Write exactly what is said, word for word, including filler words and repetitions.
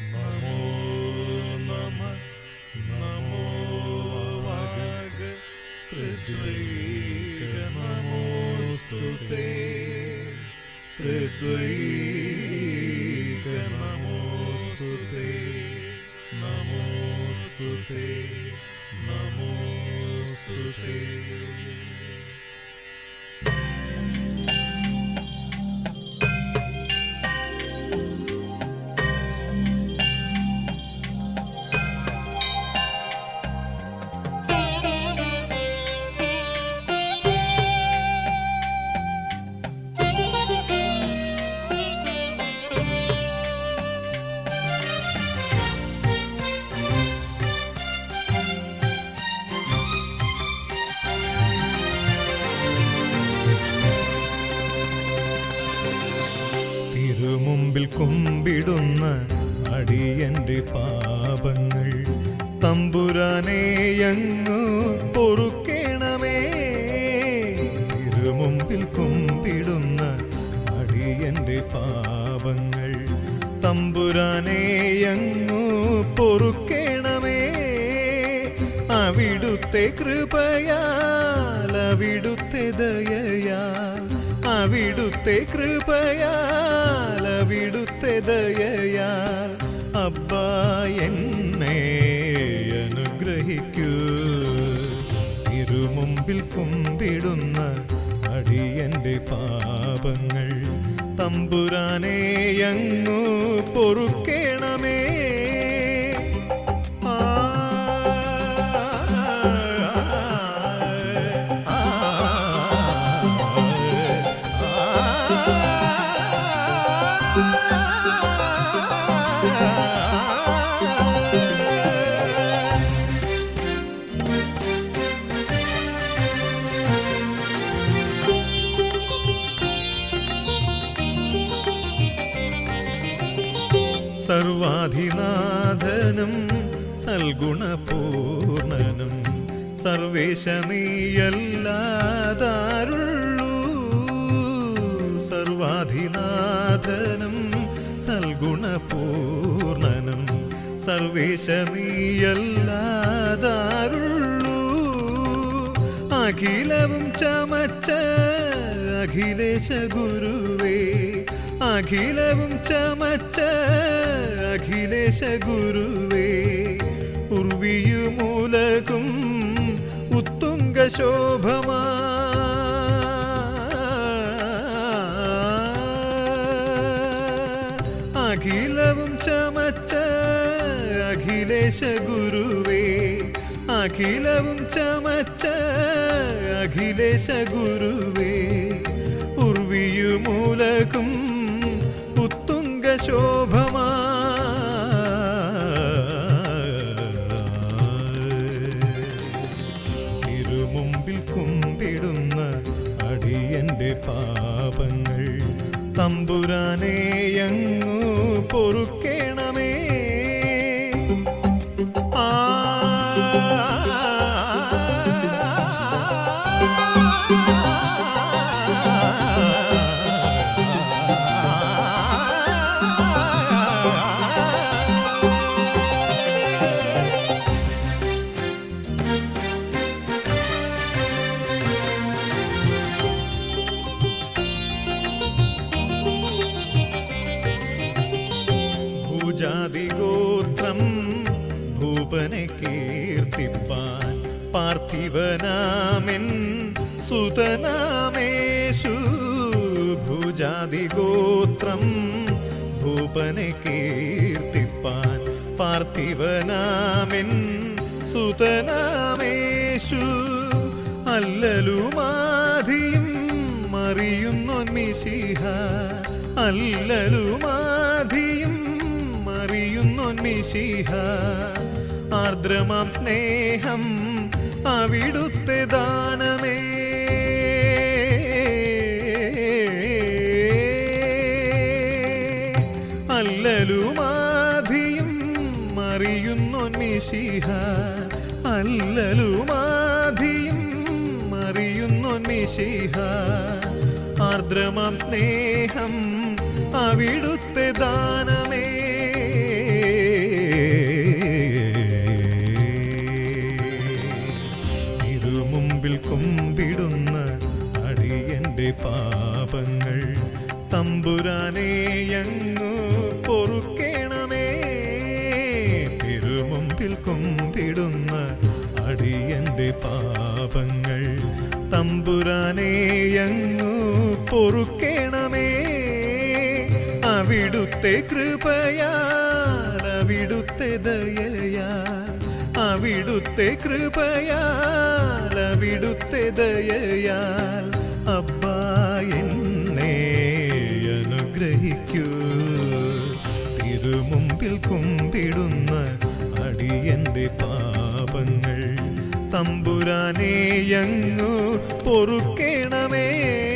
നമോ നമ നമോ വാഗ ത്രിദ്വൈക നമോസ്തുതേ ത്രിദ്വൈക നമോസ്തുതേ നമോസ്തുതേ നമോസ്തുതേ. തിരുമുമ്പിൽ കുമ്പിടുന്ന അടിയന്റെ പാപങ്ങൾ തമ്പുരാനെയങ്ങു പൊറുക്കേണമേ. തിരുമുമ്പിൽ കുമ്പിടുന്ന അടിയന്റെ പാപങ്ങൾ തമ്പുരാനെയങ്ങു പൊറുക്കേണമേ. അവിടുത്തെ കൃപയാൽ അവിടുത്തെ ദയയാൽ അവിടുത്തെ കൃപയാൽ അവിടുത്തെ ദയയാൽ അബ്ബാ എന്നെ അനുഗ്രഹിക്കൂ. തിരുമുമ്പിൽ കുമ്പിടുന്ന അടിയന്റെ പാപങ്ങൾ തമ്പുരാനെയങ്ങു പൊറുക്കേണമേ. സർവാധിനാഥനും സൽഗുണപൂർണനും സർവേശ നീയല്ലാതാരുള്ളൂ. സർവാധിനാഥനും സൽഗുണപൂർണനും സർവേശ നീയല്ലാതാരുള്ളൂ. അഖിലവും ചമച്ച അഖിലേശ ഗുരുവേ അഖിലവും ചമച്ച അഖിലേശ ഗുരുവേ ഉർവിയുമൂലകും ഉത്തുംഗ ശോഭമാ അഖിലവും ചമച്ച അഖിലേശ ഗുരുവേ അഖിലവും ചമച്ച അഖിലേശ ഗുരുവേ ഉർവിയുമൂലകും ഉത്തുംഗ ശോഭമാ തിരുമുമ്പിൽ കുമ്പിടുന്ന അടിയന്റെ പാപങ്ങൾ തമ്പുരാനെയങ്ങു പൊറുക്കേണമേ. ആ ഭൂജാതിഗോത്രം ഭൂപനെ കീർത്തിപ്പാൻ പാർത്ഥിവനാമെൻ സുതനാമേഷു. ഭൂജാതിഗോത്രം ഭൂപനെ കീർത്തിപ്പാൻ പാർത്ഥിവനാമെൻ സുതനാമേഷു. അല്ലലുമാധിയും മറിയുന്നോൻ മിശിഹ അല്ലലുമാധിയും മറിയുന്നോൻ മിശിഹ. ആർദ്രമാം സ്നേഹം അവിടുത്തെ ദാനമേ. അല്ലലുമാധിയും മറിയുന്നോൻ മിശിഹ അല്ലലുമാധിയും മറിയുന്നോൻ മിശിഹ. ആർദ്രമാം സ്നേഹം അവിടുത്തെ ദാനമേ. പാപങ്ങൾ തമ്പുരാനെയങ്ങു പൊറുക്കേണമേ. അവിടുത്തെ കൃപയാൽ അവിടുത്തെ ദയയാൽ അവിടുത്തെ കൃപയാൽ അവിടുത്തെ ദയയാൽ അബ്ബാ എന്നെ അനുഗ്രഹിക്കൂ. തിരുമുമ്പിൽ കുമ്പിടുന്ന അടിയന്റെ പാപങ്ങൾ തമ്പുരാനെയങ്ങു പൊറുക്കേണമേ.